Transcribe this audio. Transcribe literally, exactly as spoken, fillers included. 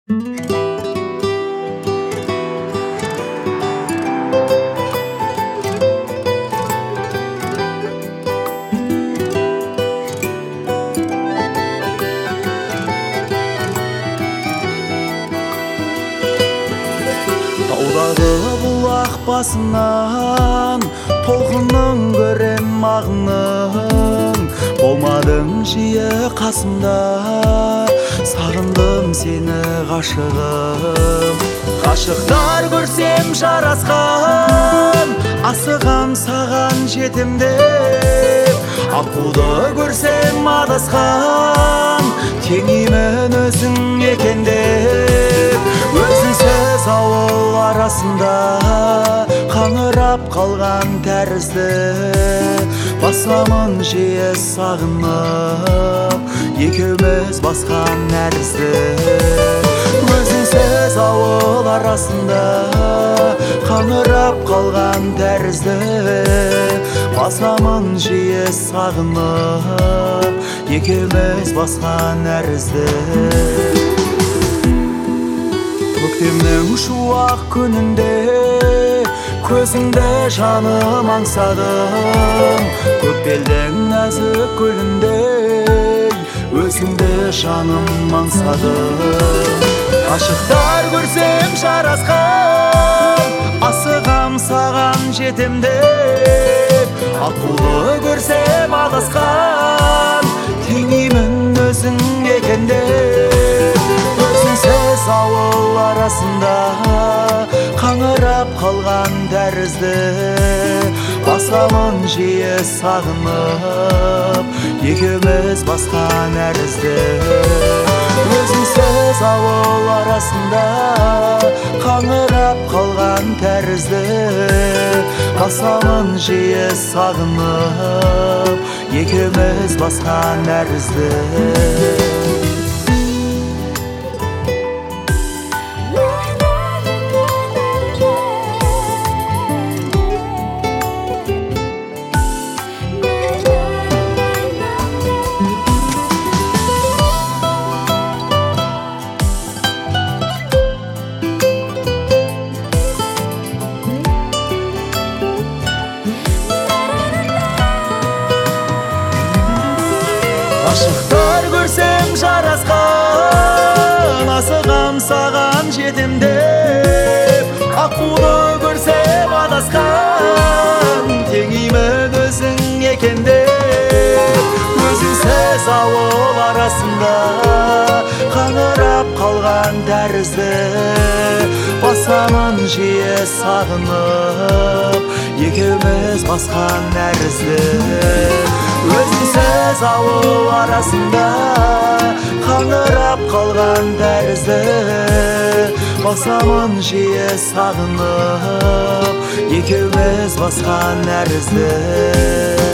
Таудағы бұлақ басынан толқынның көрем ағының, болмадың жиі қасымда, сағындым сені ғашығым. Ғашықтар көрсем жарасқан, асығам саған жетем деп. Аққуды көрсем адасқан, теңеймін өзің екен деп. Өзіңсіз ауыл арасында қаңырап қалған тәрізді, басамын жиі сағынып, екеуміз басқан нәрізді. Өзіңсіз ауыл арасында қаңырап қалған тәрізді, басамын жиі сағынып, екеуміз басқан нәрізді. Көктемнің шуақ күнінде көзіңді жаным аңсадым, көкбелдің нәзік гүліндей өзіңді жаным аңсадым. Ғашықтар көрсем жарасқан, асығам саған жетем деп. Аққуды көрсем адасқан, теңеймін өзің екен деп. Өзіңсіз ауыл арасында қаңырап қалған тәрізді, басамын жиі сағынып, екеуміз басқан нәрізді. Өзіңсіз ауыл арасында қаңырап қалған тәрізді, басамын жиі сағынып, екеуміз басқан нәрізді. Ғашықтар көрсем жарасқан, асығам саған жетем деп. Аққуды көрсем адасқан, теңеймін өзің екен деп. Өзіңсіз ауыл арасында қаңырап қалған тәрізді, басамын жиі сағынып, екеуміз басқан нәрізді. Өзіңсіз ауыл арасында қаңырап қалған тәрізді, басамын жиі сағынып, екеуміз басқан нәрізді.